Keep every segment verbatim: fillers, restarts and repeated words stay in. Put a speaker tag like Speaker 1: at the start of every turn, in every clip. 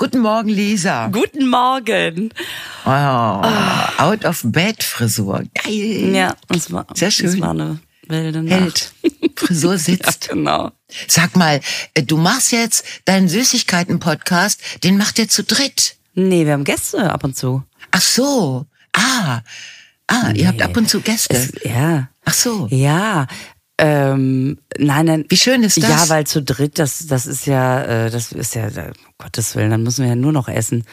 Speaker 1: Guten Morgen, Lisa.
Speaker 2: Guten Morgen.
Speaker 1: Oh, oh. Out of Bed Frisur. Geil.
Speaker 2: Ja, das war,
Speaker 1: sehr schön.
Speaker 2: Das war eine wilde
Speaker 1: Nacht. Hält. Frisur sitzt.
Speaker 2: Ja, genau.
Speaker 1: Sag mal, du machst jetzt deinen Süßigkeiten-Podcast, den macht ihr zu dritt.
Speaker 2: Nee, wir haben Gäste ab und zu.
Speaker 1: Ach so. Ah. Ah, nee. Ihr habt ab und zu Gäste.
Speaker 2: Es, ja.
Speaker 1: Ach so.
Speaker 2: Ja. Ähm, nein, nein.
Speaker 1: Wie schön ist das?
Speaker 2: Ja, weil zu dritt, das, das ist ja, äh, das ist ja, um Gottes Willen, dann müssen wir ja nur noch essen.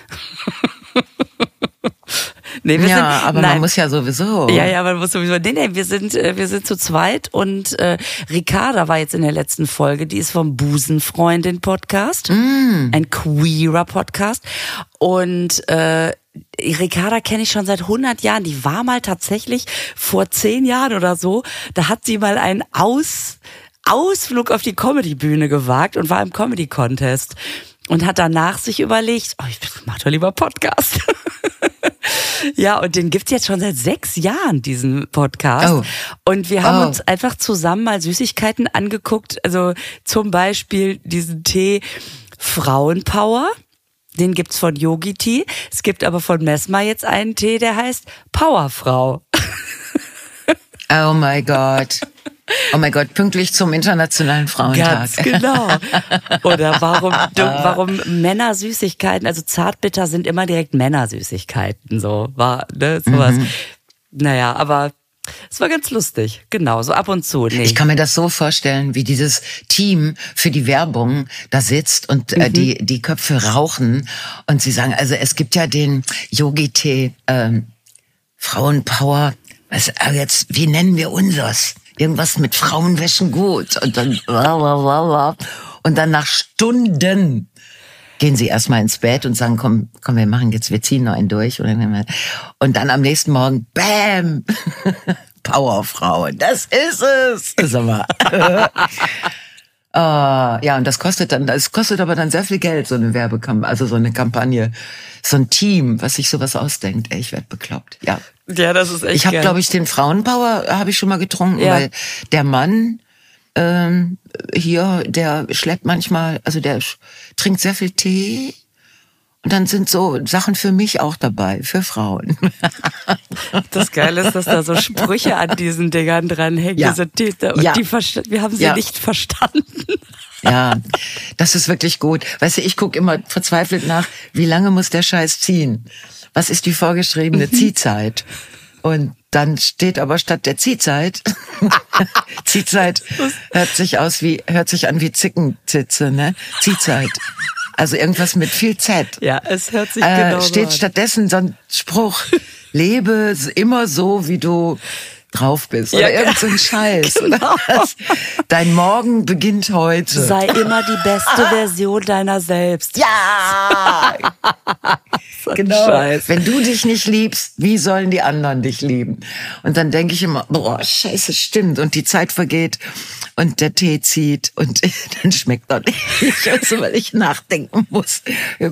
Speaker 2: Nee, wir
Speaker 1: ja,
Speaker 2: sind,
Speaker 1: aber
Speaker 2: nein.
Speaker 1: man muss ja sowieso.
Speaker 2: Ja, ja, man muss sowieso. Nee, nee, wir sind, wir sind zu zweit und äh, Ricarda war jetzt in der letzten Folge, die ist vom Busenfreundin-Podcast,
Speaker 1: mm.
Speaker 2: ein queerer Podcast. Und äh, Ricarda kenne ich schon seit hundert Jahren. Die war mal tatsächlich vor zehn Jahren oder so, da hat sie mal einen Aus, Ausflug auf die Comedy-Bühne gewagt und war im Comedy-Contest. Und hat danach sich überlegt, oh, ich mach doch lieber Podcast. Ja, und den gibt's jetzt schon seit sechs Jahren, diesen Podcast. Oh. Und wir haben oh. uns einfach zusammen mal Süßigkeiten angeguckt. Also zum Beispiel diesen Tee Frauenpower. Den gibt's von Yogi Tea. Es gibt aber von Messmer jetzt einen Tee, der heißt Powerfrau.
Speaker 1: Oh my God. Oh mein Gott, pünktlich zum Internationalen Frauentag.
Speaker 2: Ganz genau. Oder warum, warum Männersüßigkeiten, also Zartbitter sind immer direkt Männersüßigkeiten, so, war, ne, sowas. Mhm. Naja, aber es war ganz lustig, genau, so ab und zu. Nee.
Speaker 1: Ich kann mir das so vorstellen, wie dieses Team für die Werbung da sitzt und äh, mhm. die, die Köpfe rauchen und sie sagen, also es gibt ja den Yogi-Tee, ähm, Frauenpower, was, jetzt, wie nennen wir unseres? Irgendwas mit Frauenwäschen gut. Und dann, und dann nach Stunden gehen sie erstmal ins Bett und sagen, komm, komm, wir machen jetzt, wir ziehen noch einen durch. Und dann am nächsten Morgen, bam, Powerfrau, das ist es. Sag mal. Uh, ja, und das kostet dann, das kostet aber dann sehr viel Geld, so eine Werbekampagne, also so eine Kampagne, so ein Team, was sich sowas ausdenkt. Ey, ich werd bekloppt. Ja.
Speaker 2: Ja, das ist echt
Speaker 1: Ich habe, glaube ich, den Frauenpower habe ich schon mal getrunken, ja. Weil der Mann ähm, hier, der schleppt manchmal, also der trinkt sehr viel Tee. Und dann sind so Sachen für mich auch dabei, für Frauen.
Speaker 2: Das Geile ist, dass da so Sprüche an diesen Dingern dranhängen.
Speaker 1: Ja.
Speaker 2: Diese Täter, und
Speaker 1: ja.
Speaker 2: die wir haben sie ja. nicht verstanden.
Speaker 1: Ja, das ist wirklich gut. Weißt du, ich gucke immer verzweifelt nach, wie lange muss der Scheiß ziehen? Was ist die vorgeschriebene Ziehzeit? Und dann steht aber statt der Ziehzeit, Ziehzeit hört sich aus wie, hört sich an wie Zickenzitze, ne? Ziehzeit. Also irgendwas mit viel Z.
Speaker 2: Ja, es hört sich
Speaker 1: äh,
Speaker 2: genau
Speaker 1: steht
Speaker 2: so an.
Speaker 1: Stattdessen so ein Spruch, lebe immer so, wie du drauf bist. Oder ja, irgend so ein Scheiß.
Speaker 2: Genau.
Speaker 1: Oder was? Dein Morgen beginnt heute.
Speaker 2: Sei immer die beste Version deiner selbst.
Speaker 1: Ja!
Speaker 2: So
Speaker 1: genau.
Speaker 2: Scheiß.
Speaker 1: Wenn du dich nicht liebst, wie sollen die anderen dich lieben? Und dann denke ich immer, boah, scheiße, stimmt. Und die Zeit vergeht und der Tee zieht und dann schmeckt er nicht. Also, weil ich nachdenken muss.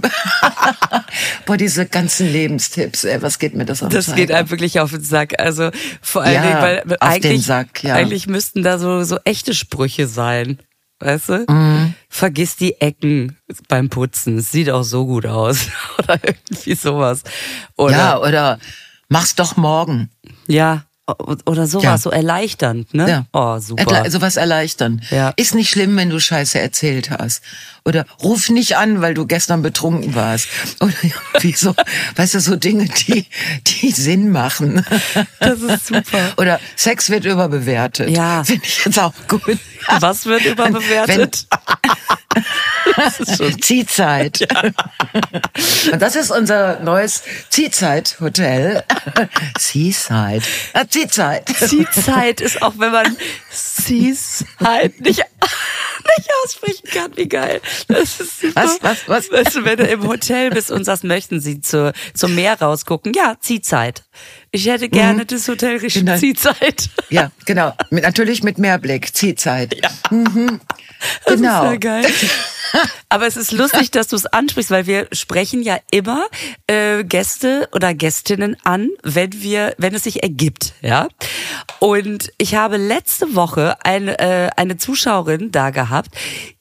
Speaker 1: Boah, diese ganzen Lebenstipps, ey, was geht mir das auf den
Speaker 2: Das
Speaker 1: Sack?
Speaker 2: geht einem wirklich auf den Sack. Also vor allen
Speaker 1: ja,
Speaker 2: Dingen, weil
Speaker 1: auf
Speaker 2: eigentlich,
Speaker 1: den Sack, ja.
Speaker 2: eigentlich müssten da so, so echte Sprüche sein. Weißt du?
Speaker 1: Mhm.
Speaker 2: Vergiss die Ecken beim Putzen. Es sieht auch so gut aus. Oder irgendwie sowas. Oder,
Speaker 1: ja, oder mach's doch morgen.
Speaker 2: Ja, oder sowas,
Speaker 1: ja.
Speaker 2: so erleichternd, ne?
Speaker 1: Ja.
Speaker 2: Oh, super.
Speaker 1: Erkle- sowas erleichtern.
Speaker 2: Ja.
Speaker 1: Ist nicht schlimm, wenn du Scheiße erzählt hast. Oder ruf nicht an, weil du gestern betrunken warst. Oder wie so, weißt du, so Dinge, die, die Sinn machen.
Speaker 2: Das ist super.
Speaker 1: Oder Sex wird überbewertet.
Speaker 2: Ja.
Speaker 1: Finde ich jetzt auch gut.
Speaker 2: Was wird überbewertet?
Speaker 1: Wenn, das ist schon Ziehzeit. Ja. Und das ist unser neues Ziehzeit-Hotel. Seaside. Ah, Ziehzeit.
Speaker 2: Ziehzeit ist auch, wenn man Seaside nicht, nicht aussprechen kann. Wie geil. Das ist super.
Speaker 1: Was, was, was?
Speaker 2: Weißt du, wenn du im Hotel bist und sagst, möchten Sie zu, zum Meer rausgucken? Ja, Ziehzeit. Ich hätte gerne mhm. das Hotel richtig genau. Ziehzeit.
Speaker 1: Ja, genau. Mit, natürlich mit Mehrblick. Ziehzeit.
Speaker 2: Ja.
Speaker 1: Mhm.
Speaker 2: Das
Speaker 1: genau.
Speaker 2: ist ja geil. Aber es ist lustig, dass du es ansprichst, weil wir sprechen ja immer äh, Gäste oder Gästinnen an, wenn wir, wenn es sich ergibt, ja. Und ich habe letzte Woche eine äh, eine Zuschauerin da gehabt,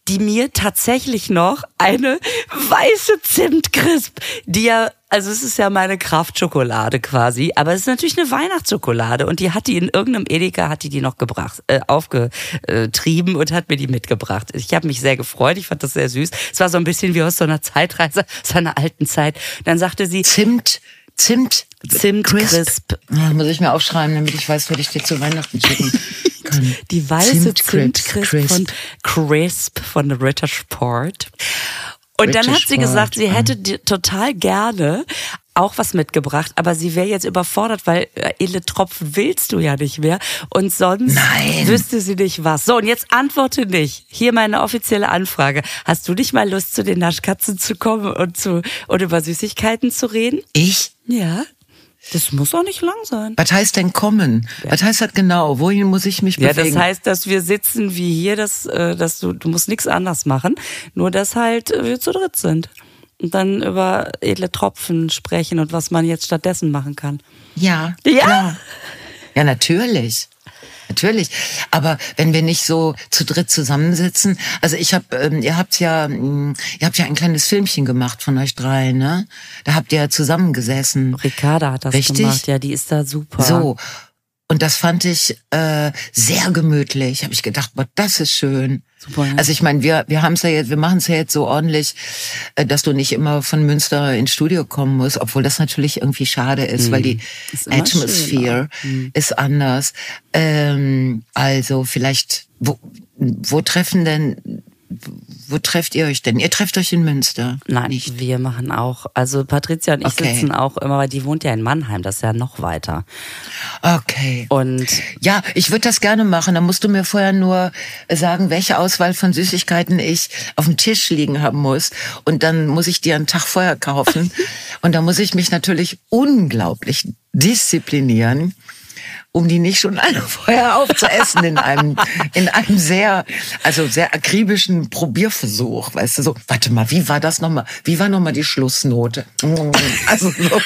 Speaker 2: die mir tatsächlich noch eine weiße Zimtcrisp, die ja, also es ist ja meine Kraftschokolade quasi, aber es ist natürlich eine Weihnachtsschokolade und die hat die in irgendeinem Edeka, hat die die noch gebracht, äh, aufgetrieben und hat mir die mitgebracht. Ich habe mich sehr gefreut, ich fand das sehr süß. Es war so ein bisschen wie aus so einer Zeitreise, aus einer alten Zeit. Dann sagte sie...
Speaker 1: Zimt, Zimt,
Speaker 2: Zimtcrisp.
Speaker 1: Ja, muss ich mir aufschreiben, damit ich weiß, was ich dir zu Weihnachten schicken kann.
Speaker 2: Die weiße Zimtcrisp
Speaker 1: Crisp.
Speaker 2: von Crisp von der Ritter Sport. Und
Speaker 1: Ritter
Speaker 2: dann hat sie
Speaker 1: Sport,
Speaker 2: gesagt, sie
Speaker 1: ah.
Speaker 2: hätte die total gerne auch was mitgebracht, aber sie wäre jetzt überfordert, weil äh, edle Tropfen willst du ja nicht mehr und sonst
Speaker 1: Nein.
Speaker 2: wüsste sie nicht was. So, und jetzt antworte nicht. Hier meine offizielle Anfrage. Hast du nicht mal Lust, zu den Naschkatzen zu kommen und zu und über Süßigkeiten zu reden?
Speaker 1: Ich?
Speaker 2: Ja. Das muss auch nicht lang sein.
Speaker 1: Was heißt denn kommen? Ja. Was heißt das genau? Wohin muss ich mich bewegen?
Speaker 2: Ja, das heißt, dass wir sitzen wie hier, dass, dass du, du musst nichts anders machen, nur dass halt wir zu dritt sind. Und dann über edle Tropfen sprechen und was man jetzt stattdessen machen kann.
Speaker 1: Ja,
Speaker 2: ja.
Speaker 1: klar. Ja, natürlich. Natürlich, aber wenn wir nicht so zu dritt zusammensitzen, also ich habe, ähm, ihr habt ja, mh, ihr habt ja ein kleines Filmchen gemacht von euch drei, ne? Da habt ihr ja zusammengesessen.
Speaker 2: Ricarda hat das
Speaker 1: Richtig?
Speaker 2: gemacht, ja, die ist da super.
Speaker 1: So, und das fand ich äh, sehr gemütlich. Habe ich gedacht, boah, das ist schön.
Speaker 2: Super, ja.
Speaker 1: Also ich meine, wir wir haben es ja jetzt, wir machen es ja jetzt so ordentlich, äh, dass du nicht immer von Münster ins Studio kommen musst, obwohl das natürlich irgendwie schade ist, mhm. weil die Atmosphere mhm. ist anders. Ähm, also vielleicht, wo, wo treffen denn Wo trefft ihr euch denn? Ihr trefft euch in Münster?
Speaker 2: Nein,
Speaker 1: nicht.
Speaker 2: Wir machen auch, also Patricia und ich
Speaker 1: okay.
Speaker 2: sitzen auch immer, weil die wohnt ja in Mannheim, das ist ja noch weiter.
Speaker 1: Okay.
Speaker 2: Und
Speaker 1: ja, ich würde das gerne machen. Da musst du mir vorher nur sagen, welche Auswahl von Süßigkeiten ich auf dem Tisch liegen haben muss. Und dann muss ich dir einen Tag vorher kaufen. Und da muss ich mich natürlich unglaublich disziplinieren, um die nicht schon alle vorher aufzuessen in einem, in einem sehr, also sehr akribischen Probierversuch, weißt du, so, warte mal, wie war das nochmal, wie war nochmal die Schlussnote? Also so,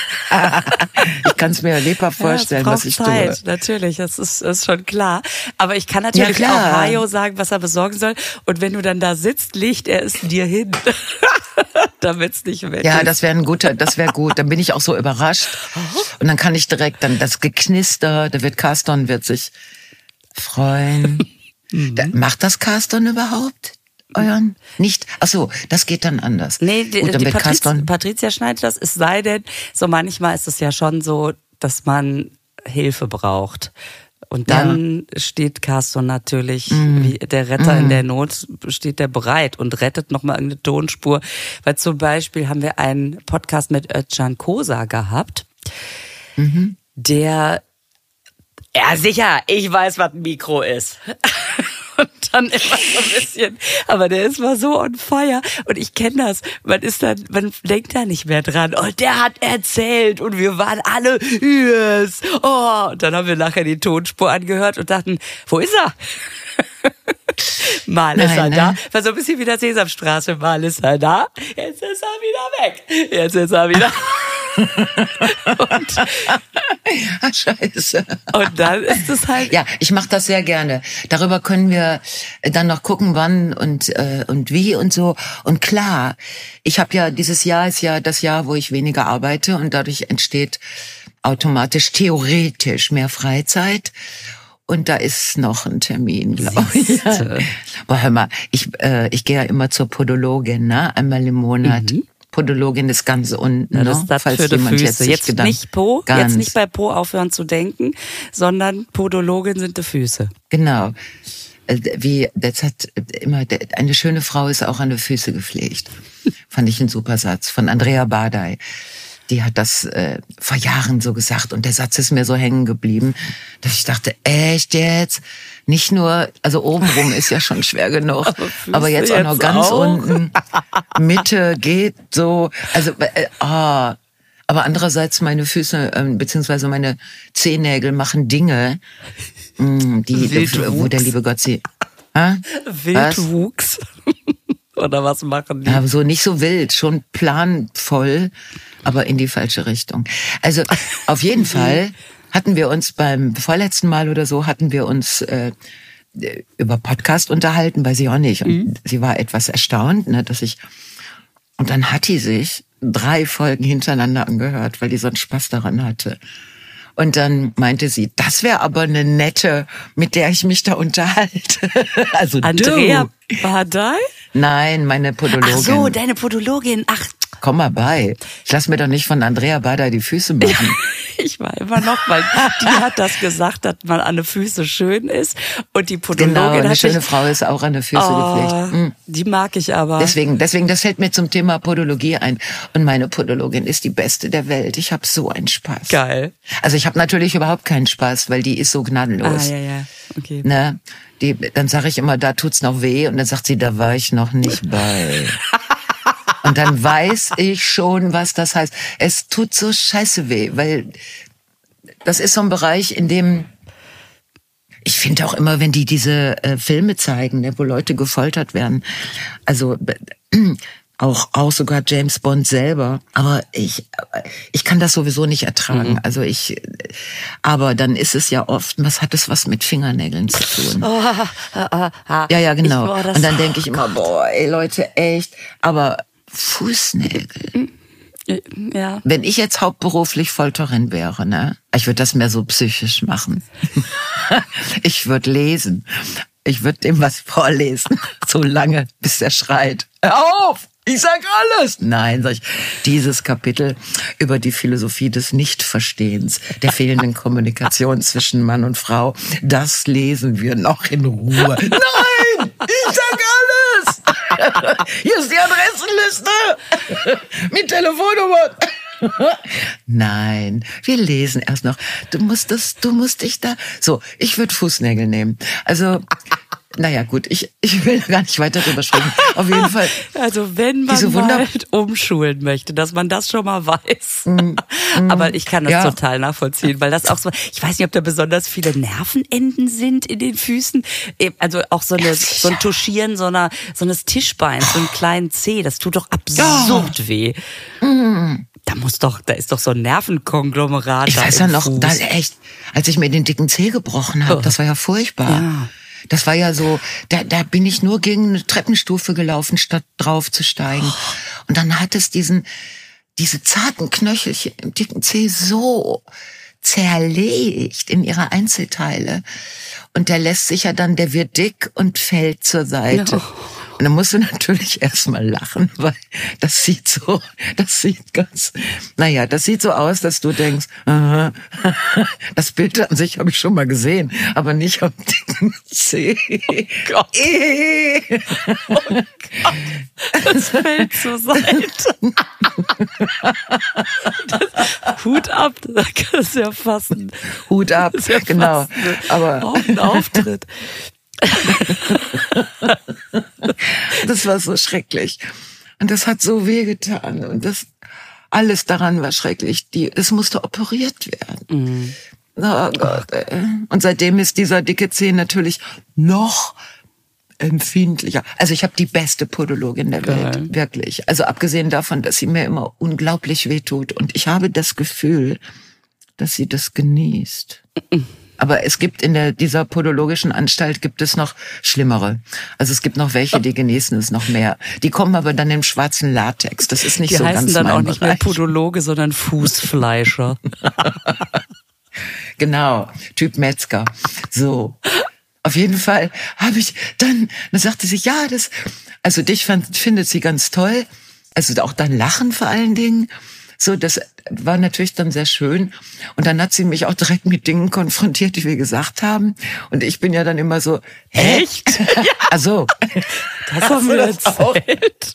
Speaker 1: ich kann es mir lebhaft vorstellen,
Speaker 2: ja,
Speaker 1: was ich
Speaker 2: Zeit,
Speaker 1: tue.
Speaker 2: Natürlich, das ist, ist schon klar. Aber ich kann natürlich
Speaker 1: ja,
Speaker 2: auch Mario sagen, was er besorgen soll. Und wenn du dann da sitzt, legt er es dir hin. Damit's nicht weg
Speaker 1: Ja,
Speaker 2: ist.
Speaker 1: das wäre ein guter, das wäre gut. Dann bin ich auch so überrascht. Und dann kann ich direkt dann das Geknister, da wird Carston wird sich freuen. Mhm. Da, macht das Carston überhaupt? Euren? Nicht? Ach so, das geht dann anders.
Speaker 2: Nee, die,
Speaker 1: gut, dann
Speaker 2: die
Speaker 1: wird
Speaker 2: Patriz,
Speaker 1: Carston
Speaker 2: Patricia schneidet das, es sei denn, so manchmal ist es ja schon so, dass man Hilfe braucht. Und dann ja. steht Carston natürlich, mm. wie der Retter mm. in der Not, steht der bereit und rettet nochmal irgendeine Tonspur. Weil zum Beispiel haben wir einen Podcast mit Özcan Kosa gehabt, mhm. der, ja sicher, ich weiß, was ein Mikro ist. Und dann immer so ein bisschen, aber der ist mal so on fire und ich kenne das, man ist dann, man denkt da nicht mehr dran, oh, der hat erzählt und wir waren alle, yes, oh, und dann haben wir nachher die Tonspur angehört und dachten, wo ist er? Mal
Speaker 1: Nein,
Speaker 2: ist er
Speaker 1: ne?
Speaker 2: da, war so ein bisschen wie der Sesamstraße, mal ist er da, jetzt ist er wieder weg, jetzt ist er wieder und,
Speaker 1: Ach, scheiße.
Speaker 2: Und dann ist es halt...
Speaker 1: Ja, ich mache das sehr gerne. Darüber können wir dann noch gucken, wann und äh, und wie und so. Und klar, ich habe ja, dieses Jahr ist ja das Jahr, wo ich weniger arbeite und dadurch entsteht automatisch, theoretisch mehr Freizeit. Und da ist noch ein Termin, glaube ich. Boah, hör mal, ich, äh, ich gehe ja immer zur Podologin, ne? Einmal im Monat. Mhm. Podologin ist ganz unten,
Speaker 2: ja, das
Speaker 1: ne?
Speaker 2: ist das
Speaker 1: Falls
Speaker 2: für die
Speaker 1: jemand
Speaker 2: Füße.
Speaker 1: Jetzt,
Speaker 2: jetzt
Speaker 1: gedacht,
Speaker 2: nicht Po,
Speaker 1: ganz.
Speaker 2: jetzt nicht bei Po aufhören zu denken, sondern Podologin sind die Füße.
Speaker 1: Genau. Wie, das hat immer, eine schöne Frau ist auch an die Füße gepflegt. Fand ich einen super Satz von Andrea Bardey. Die hat das äh, vor Jahren so gesagt und der Satz ist mir so hängen geblieben, dass ich dachte, echt jetzt? Nicht nur, also obenrum ist ja schon schwer genug, aber, aber jetzt auch noch ganz auch? unten, Mitte geht so, also äh, ah, aber andererseits meine Füße äh, beziehungsweise meine Zehennägel machen Dinge, mh, die, wo der liebe Gott sie, äh?
Speaker 2: Wildwuchs. Oder was machen die?
Speaker 1: Ja, so nicht so wild, schon planvoll, aber in die falsche Richtung. Also auf jeden Fall hatten wir uns beim vorletzten Mal oder so, hatten wir uns äh, über Podcast unterhalten, weiß ich auch nicht. Und mhm. sie war etwas erstaunt, ne, dass ich, und dann hat die sich drei Folgen hintereinander angehört, weil die so einen Spaß daran hatte. Und dann meinte sie, das wäre aber eine nette, mit der ich mich da unterhalte. Also
Speaker 2: Andrea Bardei?
Speaker 1: Nein, meine Podologin.
Speaker 2: Ach so, deine Podologin. Ach,
Speaker 1: komm mal bei. Ich lass mir doch nicht von Andrea Bardei die Füße machen.
Speaker 2: Ich war immer noch, weil die hat das gesagt, dass man an den Füßen schön ist. Und die Podologin
Speaker 1: genau, eine
Speaker 2: hat
Speaker 1: schöne
Speaker 2: sich,
Speaker 1: Frau ist auch an den Füßen
Speaker 2: oh,
Speaker 1: gepflegt. Mhm.
Speaker 2: Die mag ich aber.
Speaker 1: Deswegen, deswegen, das fällt mir zum Thema Podologie ein. Und meine Podologin ist die beste der Welt. Ich habe so einen Spaß.
Speaker 2: Geil.
Speaker 1: Also ich habe natürlich überhaupt keinen Spaß, weil die ist so gnadenlos.
Speaker 2: Ah, ja, ja. Okay.
Speaker 1: Ne? Die, dann sage ich immer, da tut's noch weh. Und dann sagt sie, da war ich noch nicht bei. Und dann weiß ich schon, was das heißt. Es tut so scheiße weh, weil das ist so ein Bereich, in dem ich finde auch immer, wenn die diese äh, Filme zeigen, ne, wo Leute gefoltert werden, also äh, auch auch sogar James Bond selber, aber ich ich kann das sowieso nicht ertragen. Mhm. Also ich, aber dann ist es ja oft, was hat es was mit Fingernägeln zu tun? Oh, ah, ah, ah. Ja, ja, genau. Ich, boah, und dann denke ich immer, boah, ey Leute, echt, aber Fußnägel.
Speaker 2: Ja.
Speaker 1: Wenn ich jetzt hauptberuflich Folterin wäre, ne, ich würde das mehr so psychisch machen. Ich würde lesen. Ich würde dem was vorlesen, so lange, bis er schreit. Hör auf! Ich sag alles! Nein, sag ich, dieses Kapitel über die Philosophie des Nichtverstehens, der fehlenden Kommunikation zwischen Mann und Frau, das lesen wir noch in Ruhe. Nein! Ich sag alles! Hier ist die Adressenliste mit Telefonnummer. Nein, wir lesen erst noch. Du musst das, du musst dich da. So, ich würde Fußnägel nehmen. Also, naja, gut, ich, ich will gar nicht weiter drüber sprechen. Auf jeden Fall.
Speaker 2: Also, wenn man mal umschulen möchte, dass man das schon mal weiß. Mm, mm, Aber ich kann das ja. total nachvollziehen, weil das auch so, ich weiß nicht, ob da besonders viele Nervenenden sind in den Füßen. Also auch so, eine, ja, so ein Touchieren so, einer, so eines Tischbeins, so einen kleinen Zeh, das tut doch absurd ja. weh. Mm. Da muss doch, da ist doch so ein Nervenkonglomerat.
Speaker 1: Ich
Speaker 2: da
Speaker 1: weiß ja noch, da echt, als ich mir den dicken Zeh gebrochen habe, oh. das war ja furchtbar. Ja. Das war ja so, da, da bin ich nur gegen eine Treppenstufe gelaufen, statt drauf zu steigen. Oh. Und dann hat es diesen, diese zarten Knöchelchen im dicken Zeh so zerlegt in ihre Einzelteile. Und der lässt sich ja dann, der wird dick und fällt zur Seite. Ja. Und dann musst du natürlich erstmal lachen, weil das sieht so, das sieht ganz, naja, das sieht so aus, dass du denkst, aha, das Bild an sich habe ich schon mal gesehen, aber nicht am dicken Zeh.
Speaker 2: Oh Gott. Oh Gott. Das fällt zur Seite. Das, Hut ab, da kannst du ja fassen.
Speaker 1: Hut ab, ja genau. Aber
Speaker 2: auch ein Auftritt.
Speaker 1: Das war so schrecklich. Und das hat so wehgetan. Und das, alles daran war schrecklich. Die, es musste operiert werden. Mhm. Oh Gott, ey. Und seitdem ist dieser dicke Zeh natürlich noch empfindlicher. Also ich habe die beste Podologin der Welt, Geil. Wirklich. Also abgesehen davon, dass sie mir immer unglaublich wehtut. Und ich habe das Gefühl, dass sie das genießt. Mhm. Aber es gibt in der, dieser podologischen Anstalt gibt es noch schlimmere. Also es gibt noch welche, die genießen es noch mehr. Die kommen aber dann im schwarzen Latex. Das ist nicht
Speaker 2: die
Speaker 1: so ganz mein
Speaker 2: heißen dann auch nicht
Speaker 1: Bereich.
Speaker 2: mehr Podologe, sondern Fußfleischer.
Speaker 1: Genau, Typ Metzger. So. Auf jeden Fall habe ich dann, dann sagte sie, ja, das, also dich fand, findet sie ganz toll. Also auch dein Lachen vor allen Dingen. So, das war natürlich dann sehr schön. Und dann hat sie mich auch direkt mit Dingen konfrontiert, die wir gesagt haben. Und ich bin ja dann immer so, hä?
Speaker 2: Echt? Ja.
Speaker 1: Ach so.
Speaker 2: Das haben wir erzählt.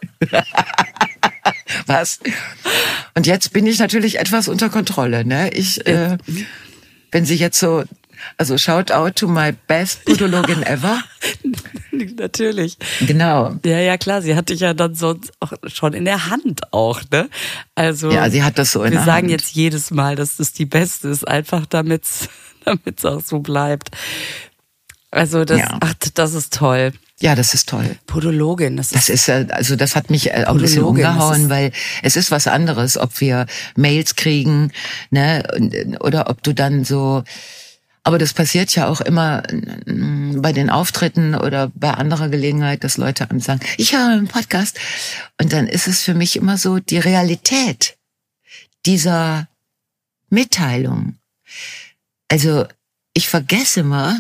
Speaker 1: Was? Und jetzt bin ich natürlich etwas unter Kontrolle, ne? Ich, äh, wenn sie jetzt so, also shout out to my best Podologin ever.
Speaker 2: Natürlich.
Speaker 1: Genau.
Speaker 2: Ja, ja, klar. Sie hat dich ja dann sonst auch schon in der Hand auch, ne? Also.
Speaker 1: Ja, sie hat das so in der Hand.
Speaker 2: Wir sagen jetzt jedes Mal, dass das die beste ist, einfach damit's, damit's auch so bleibt. Also das, ja. ach, das ist toll.
Speaker 1: Ja, das ist toll.
Speaker 2: Podologin, das ist.
Speaker 1: Das ist, also das hat mich auch ein bisschen umgehauen, weil es ist was anderes, ob wir Mails kriegen, ne, oder ob du dann so Aber das passiert ja auch immer bei den Auftritten oder bei anderer Gelegenheit, dass Leute einem sagen, ich höre einen Podcast. Und dann ist es für mich immer so, die Realität dieser Mitteilung. Also ich vergesse mal,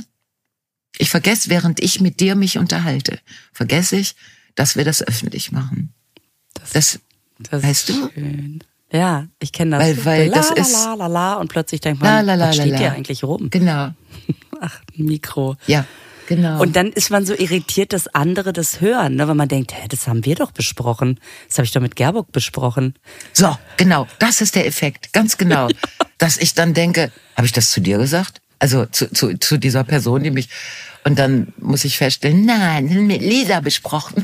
Speaker 1: ich vergesse, während ich mit dir mich unterhalte, vergesse ich, dass wir das öffentlich machen.
Speaker 2: Das,
Speaker 1: das,
Speaker 2: das
Speaker 1: weißt
Speaker 2: ist
Speaker 1: du?
Speaker 2: Schön. Ja, ich kenne das.
Speaker 1: Weil, weil
Speaker 2: la,
Speaker 1: das
Speaker 2: la,
Speaker 1: ist
Speaker 2: la, la, la, und plötzlich denkt man,
Speaker 1: la, la, la,
Speaker 2: was steht
Speaker 1: la,
Speaker 2: hier
Speaker 1: la.
Speaker 2: eigentlich rum?
Speaker 1: Genau.
Speaker 2: Ach, ein Mikro.
Speaker 1: Ja, genau.
Speaker 2: Und dann ist man so irritiert, dass andere das hören, ne? Weil man denkt, hä, das haben wir doch besprochen. Das habe ich doch mit Gerburg besprochen.
Speaker 1: So, genau, das ist der Effekt, ganz genau. Dass ich dann denke, habe ich das zu dir gesagt? Also zu, zu, zu dieser Person, die mich... Und dann muss ich feststellen, nein, mit Lisa besprochen.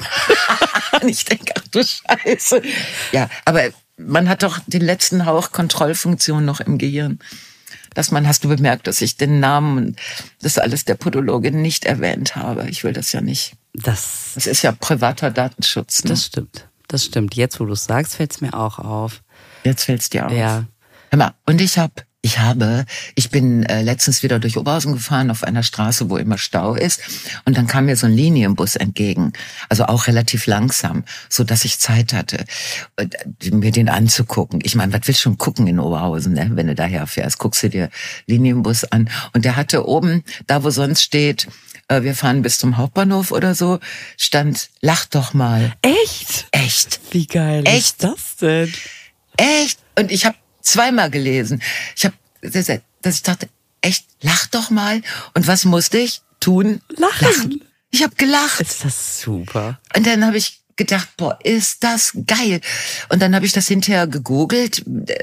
Speaker 1: Und ich denke, ach du Scheiße. Ja, aber man hat doch den letzten Hauch Kontrollfunktion noch im Gehirn. Dass man, hast du bemerkt, dass ich den Namen und das alles der Podologin nicht erwähnt habe. Ich will das ja nicht.
Speaker 2: Das,
Speaker 1: das ist ja privater Datenschutz. Ne?
Speaker 2: Das stimmt, das stimmt. Jetzt, wo du es sagst, fällt es mir auch auf.
Speaker 1: Jetzt fällt es dir auf.
Speaker 2: Ja.
Speaker 1: Hör mal, und ich habe... Ich habe, ich bin äh, letztens wieder durch Oberhausen gefahren auf einer Straße, wo immer Stau ist, und dann kam mir so ein Linienbus entgegen, also auch relativ langsam, so dass ich Zeit hatte, äh, mir den anzugucken. Ich meine, was willst du schon gucken in Oberhausen, ne? Wenn du daher fährst, guckst du dir Linienbus an, und der hatte oben, da wo sonst steht, äh, wir fahren bis zum Hauptbahnhof oder so, stand, lach doch mal.
Speaker 2: Echt?
Speaker 1: Echt.
Speaker 2: Wie geil
Speaker 1: Echt?
Speaker 2: ist das denn?
Speaker 1: Echt. Und ich habe zweimal gelesen. Ich habe, dass ich dachte, echt, lach doch mal. Und was musste ich tun?
Speaker 2: Lachen.
Speaker 1: Lachen. Ich habe gelacht.
Speaker 2: Ist das super.
Speaker 1: Und dann habe ich gedacht, boah, ist das geil. Und dann habe ich das hinterher gegoogelt.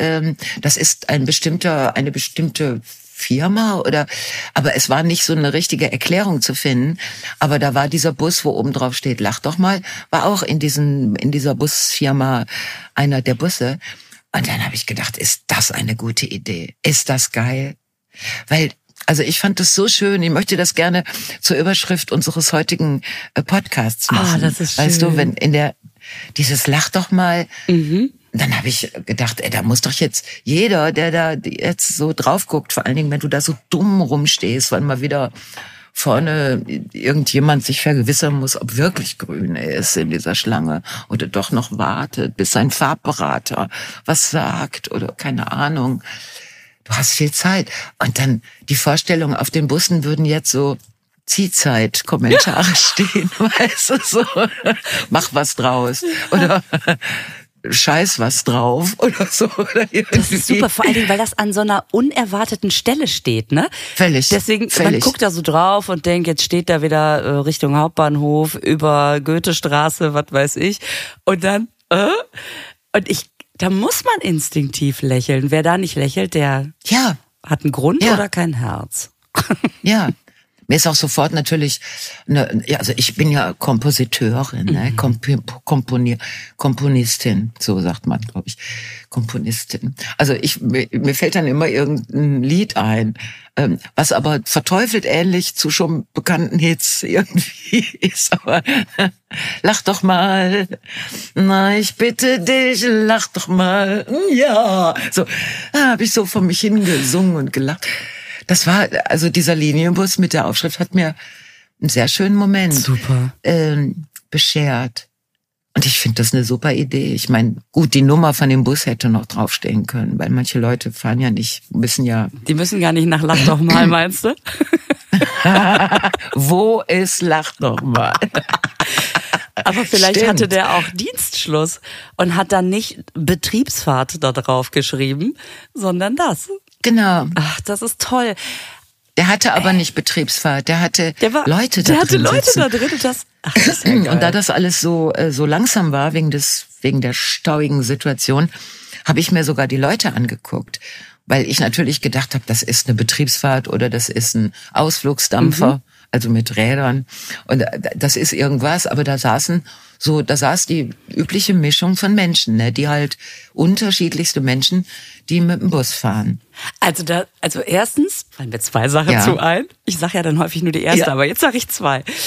Speaker 1: Das ist ein bestimmter, eine bestimmte Firma oder, aber es war nicht so eine richtige Erklärung zu finden. Aber da war dieser Bus, wo oben drauf steht, lach doch mal, war auch in diesen, in dieser Busfirma einer der Busse. Und dann habe ich gedacht, ist das eine gute Idee? Ist das geil? Weil, also ich fand das so schön. Ich möchte das gerne zur Überschrift unseres heutigen Podcasts machen.
Speaker 2: Ah, das ist schön.
Speaker 1: Weißt du, wenn in der, dieses Lach doch mal,
Speaker 2: mhm.
Speaker 1: Dann habe ich gedacht, ey, da muss doch jetzt jeder, der da jetzt so drauf guckt, vor allen Dingen, wenn du da so dumm rumstehst, weil mal wieder vorne irgendjemand sich vergewissern muss, ob wirklich grün ist in dieser Schlange oder doch noch wartet, bis sein Farbberater was sagt oder keine Ahnung. Du hast viel Zeit. Und dann die Vorstellung, auf den Bussen würden jetzt so Ziehzeit-Kommentare ja. stehen, weißt du, so, mach was draus oder scheiß was drauf oder so. Oder
Speaker 2: das ist super, vor allen Dingen, weil das an so einer unerwarteten Stelle steht, ne?
Speaker 1: Völlig.
Speaker 2: Deswegen,
Speaker 1: völlig.
Speaker 2: Man guckt da so drauf und denkt, jetzt steht da wieder äh, Richtung Hauptbahnhof, über Goethestraße, was weiß ich. Und dann, äh? Und ich, da muss man instinktiv lächeln. Wer da nicht lächelt, der
Speaker 1: ja.
Speaker 2: hat einen Grund
Speaker 1: ja.
Speaker 2: oder kein Herz.
Speaker 1: Ja. Mir ist auch sofort natürlich, ne, ja, also ich bin ja Kompositeurin, ne,
Speaker 2: mhm.
Speaker 1: Komp- Komponier, Komponistin, so sagt man, glaube ich, Komponistin. Also ich, mir, mir fällt dann immer irgendein Lied ein, ähm, was aber verteufelt ähnlich zu schon bekannten Hits irgendwie ist. Aber lach doch mal, na ich bitte dich, lach doch mal, ja. So da habe ich so vor mich hingesungen und gelacht. Das war, also dieser Linienbus mit der Aufschrift hat mir einen sehr schönen Moment
Speaker 2: super.
Speaker 1: Ähm, beschert. Und ich finde das eine super Idee. Ich meine, gut, die Nummer von dem Bus hätte noch draufstehen können, weil manche Leute fahren ja nicht, müssen ja...
Speaker 2: Die müssen gar nicht nach Lach doch mal, meinst du?
Speaker 1: Wo ist Lach doch mal?
Speaker 2: Aber vielleicht
Speaker 1: Stimmt.
Speaker 2: hatte der auch Dienstschluss und hat dann nicht Betriebsfahrt da drauf geschrieben, sondern das.
Speaker 1: Genau.
Speaker 2: Ach, das ist toll.
Speaker 1: Der hatte aber nicht Betriebsfahrt, der hatte
Speaker 2: der war,
Speaker 1: Leute da
Speaker 2: der hatte
Speaker 1: drin
Speaker 2: Leute
Speaker 1: sitzen.
Speaker 2: da drin und das. Ach, das ist ja geil.
Speaker 1: Und da das alles so so langsam war wegen des wegen der stauigen Situation, habe ich mir sogar die Leute angeguckt, weil ich natürlich gedacht habe, das ist eine Betriebsfahrt oder das ist ein Ausflugsdampfer, mhm. also mit Rädern und das ist irgendwas, aber da saßen so, da saß die übliche Mischung von Menschen, ne, die halt unterschiedlichste Menschen, die mit dem Bus fahren.
Speaker 2: Also da, also erstens fallen mir zwei Sachen
Speaker 1: ja.
Speaker 2: zu ein. Ich sage ja dann häufig nur die erste,
Speaker 1: ja.
Speaker 2: aber jetzt sage ich zwei.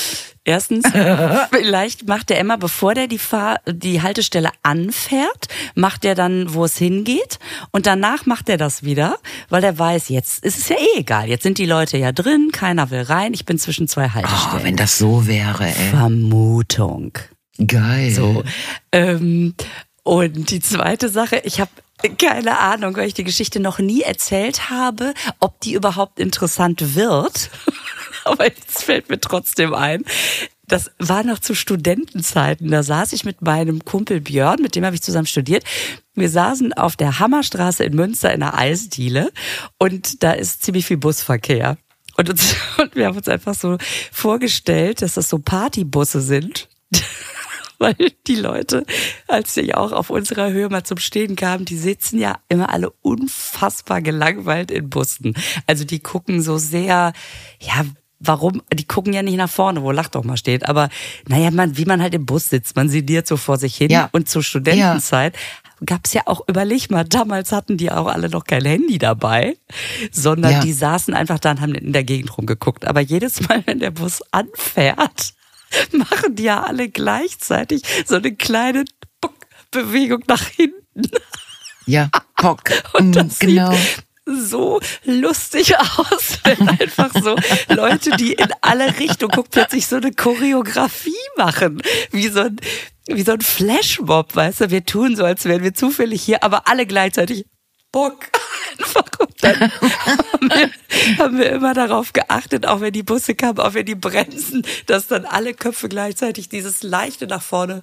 Speaker 2: Erstens, vielleicht macht er immer, bevor der die Fahr die Haltestelle anfährt, macht er dann, wo es hingeht. Und danach macht er das wieder, weil er weiß, jetzt ist es ja eh egal. Jetzt sind die Leute ja drin, keiner will rein. Ich bin zwischen zwei Haltestellen.
Speaker 1: Oh, wenn das so wäre, ey.
Speaker 2: Vermutung.
Speaker 1: Geil.
Speaker 2: So. Ähm, und die zweite Sache, ich habe keine Ahnung, weil ich die Geschichte noch nie erzählt habe, ob die überhaupt interessant wird. Aber jetzt fällt mir trotzdem ein. Das war noch zu Studentenzeiten. Da saß ich mit meinem Kumpel Björn, mit dem habe ich zusammen studiert. Wir saßen auf der Hammerstraße in Münster in einer Eisdiele und da ist ziemlich viel Busverkehr. Und, uns, und wir haben uns einfach so vorgestellt, dass das so Partybusse sind. Weil die Leute, als sie auch auf unserer Höhe mal zum Stehen kamen, die sitzen ja immer alle unfassbar gelangweilt in Bussen. Also die gucken so sehr, ja, warum, die gucken ja nicht nach vorne, wo Lach doch mal steht, aber naja, man, wie man halt im Bus sitzt, man sinniert so vor sich hin. Ja. Und zur Studentenzeit ja. gab's ja auch, überleg mal, damals hatten die auch alle noch kein Handy dabei, sondern ja. die saßen einfach da und haben in der Gegend rumgeguckt. Aber jedes Mal, wenn der Bus anfährt, machen die ja alle gleichzeitig so eine kleine Bewegung nach hinten.
Speaker 1: Ja, Pock.
Speaker 2: Und das
Speaker 1: genau.
Speaker 2: sieht so lustig aus, wenn einfach so Leute, die in alle Richtungen gucken, plötzlich so eine Choreografie machen. Wie so ein, wie so ein Flashmob, weißt du? Wir tun so, als wären wir zufällig hier, aber alle gleichzeitig Bock. Einfach. Und dann haben wir, haben wir immer darauf geachtet, auch wenn die Busse kamen, auch wenn die bremsen, dass dann alle Köpfe gleichzeitig dieses leichte nach vorne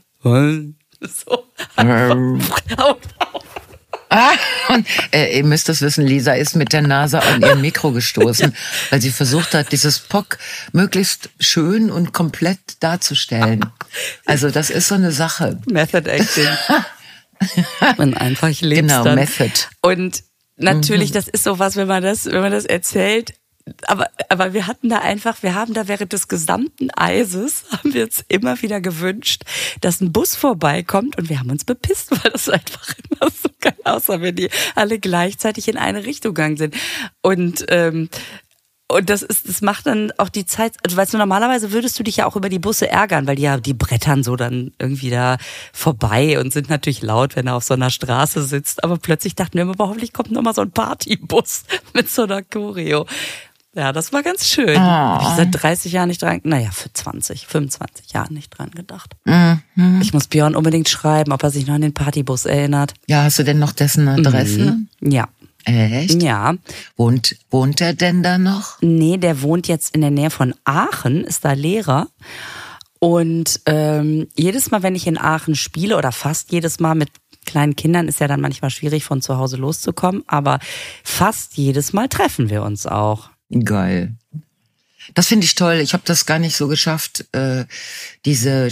Speaker 2: so einfach
Speaker 1: Ah, und äh, ihr müsst das wissen, Lisa ist mit der Nase an ihr Mikro gestoßen, weil sie versucht hat, dieses Pock möglichst schön und komplett darzustellen. Also das ist so eine Sache.
Speaker 2: Method Acting. Man einfach, ich leb's
Speaker 1: genau,
Speaker 2: dann.
Speaker 1: Method.
Speaker 2: Und natürlich, mhm. das ist sowas, wenn man das, wenn man das erzählt. Aber, aber wir hatten da einfach, wir haben da während des gesamten Eises, haben wir uns immer wieder gewünscht, dass ein Bus vorbeikommt und wir haben uns bepisst, weil das einfach immer so geil aussah, wenn die alle gleichzeitig in eine Richtung gegangen sind. Und, ähm, Und das ist, das macht dann auch die Zeit, also weißt du, normalerweise würdest du dich ja auch über die Busse ärgern, weil die ja, die brettern so dann irgendwie da vorbei und sind natürlich laut, wenn er auf so einer Straße sitzt. Aber plötzlich dachten wir immer, hoffentlich kommt noch mal so ein Partybus mit so einer Choreo. Ja, das war ganz schön. Oh. Hab ich seit dreißig Jahren nicht dran, naja, für zwanzig, fünfundzwanzig Jahren nicht dran gedacht. Mhm. Ich muss Björn unbedingt schreiben, ob er sich noch an den Partybus erinnert.
Speaker 1: Ja, hast du denn noch dessen Adresse?
Speaker 2: Mhm. Ja.
Speaker 1: Echt?
Speaker 2: Ja.
Speaker 1: Wohnt, wohnt er denn da noch?
Speaker 2: Nee, der wohnt jetzt in der Nähe von Aachen, ist da Lehrer. Und ähm, jedes Mal, wenn ich in Aachen spiele, oder fast jedes Mal mit kleinen Kindern, ist ja dann manchmal schwierig, von zu Hause loszukommen, aber fast jedes Mal treffen wir uns auch.
Speaker 1: Geil. Das finde ich toll. Ich habe das gar nicht so geschafft, äh, diese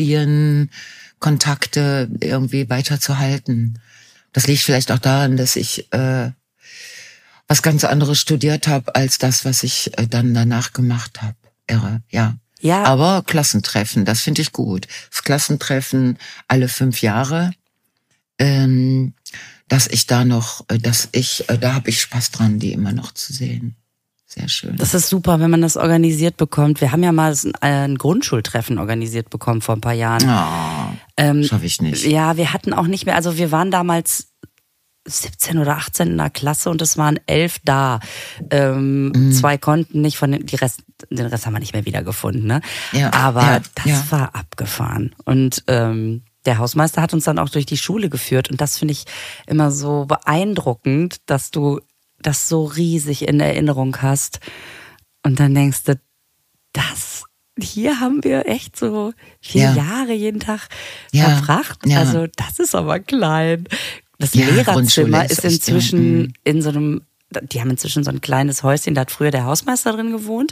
Speaker 1: Studienkontakte irgendwie weiterzuhalten. Das liegt vielleicht auch daran, dass ich äh, was ganz anderes studiert habe als das, was ich äh, dann danach gemacht habe. Irre, ja.
Speaker 2: Ja.
Speaker 1: Aber Klassentreffen, das finde ich gut. Das Klassentreffen alle fünf Jahre, ähm, dass ich da noch, äh, dass ich, äh, da habe ich Spaß dran, die immer noch zu sehen. Sehr schön.
Speaker 2: Das ist super, wenn man das organisiert bekommt. Wir haben ja mal ein Grundschultreffen organisiert bekommen vor ein paar Jahren.
Speaker 1: Oh,
Speaker 2: ähm,
Speaker 1: schaffe ich nicht.
Speaker 2: Ja, wir hatten auch nicht mehr, also wir waren damals siebzehn oder achtzehn in der Klasse und es waren elf da. Ähm, mm. Zwei konnten nicht, von den, die Rest, den Rest haben wir nicht mehr wiedergefunden. Ne?
Speaker 1: Ja,
Speaker 2: aber
Speaker 1: ja,
Speaker 2: das
Speaker 1: ja.
Speaker 2: war abgefahren. Und ähm, der Hausmeister hat uns dann auch durch die Schule geführt und das finde ich immer so beeindruckend, dass du das so riesig in Erinnerung hast und dann denkst du, das, hier haben wir echt so vier ja. Jahre jeden Tag ja. verbracht. Ja. Also das ist aber klein. Das ja, Lehrerzimmer ist, ist inzwischen echt, ja. in so einem, die haben inzwischen so ein kleines Häuschen, da hat früher der Hausmeister drin gewohnt.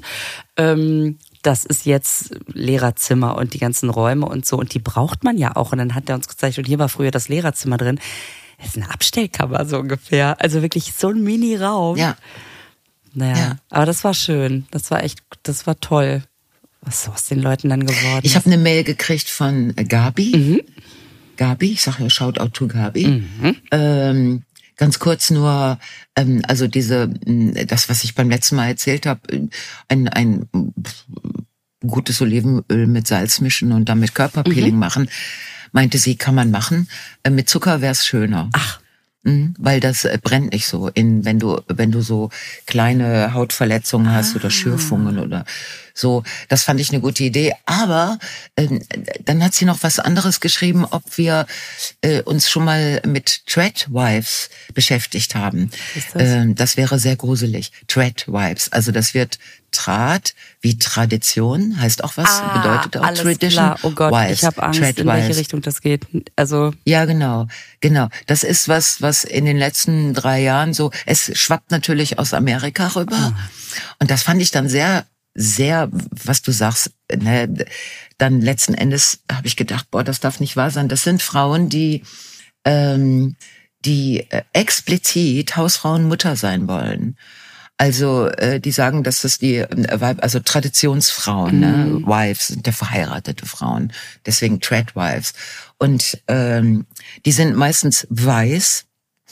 Speaker 2: Das ist jetzt Lehrerzimmer und die ganzen Räume und so und die braucht man ja auch. Und dann hat er uns gezeigt, und hier war früher das Lehrerzimmer drin. Das ist eine Abstellkammer so ungefähr. Also wirklich so ein Mini-Raum.
Speaker 1: Ja.
Speaker 2: Naja, ja. Aber das war schön. Das war echt, das war toll. Was ist aus den Leuten dann geworden?
Speaker 1: Ich habe eine Mail gekriegt von Gabi.
Speaker 2: Mhm.
Speaker 1: Gabi, ich sage ja Shoutout to Gabi.
Speaker 2: Mhm.
Speaker 1: Ähm, ganz kurz nur, ähm, also diese, das, was ich beim letzten Mal erzählt habe, ein, ein gutes Olivenöl mit Salz mischen und damit Körperpeeling mhm. machen. Meinte sie, kann man machen. Mit Zucker wär's schöner.
Speaker 2: Ach.
Speaker 1: Mhm, weil das brennt nicht so, in, wenn du wenn du so kleine Hautverletzungen hast ah. oder Schürfungen oder so. Das fand ich eine gute Idee. Aber äh, dann hat sie noch was anderes geschrieben, ob wir äh, uns schon mal mit Treadwives beschäftigt haben.
Speaker 2: Ist das?
Speaker 1: Äh, das wäre sehr gruselig. Treadwives, also das wird Trat wie Tradition, heißt auch was,
Speaker 2: ah,
Speaker 1: bedeutet auch
Speaker 2: alles
Speaker 1: Tradition.
Speaker 2: Klar. Oh Gott,
Speaker 1: Wives,
Speaker 2: ich habe Angst, in welche Richtung das geht. Also
Speaker 1: ja, genau, genau. Das ist was, was in den letzten drei Jahren so, es schwappt natürlich aus Amerika rüber. Oh. Und das fand ich dann sehr, sehr, was du sagst, ne, dann letzten Endes habe ich gedacht, boah, das darf nicht wahr sein. Das sind Frauen, die, ähm, die äh, explizit Hausfrauen Mutter sein wollen. Also äh, die sagen, dass das die äh, also Traditionsfrauen, ne?
Speaker 2: Mhm.
Speaker 1: Wives sind ja verheiratete Frauen, deswegen Treadwives. Und ähm, die sind meistens weiß,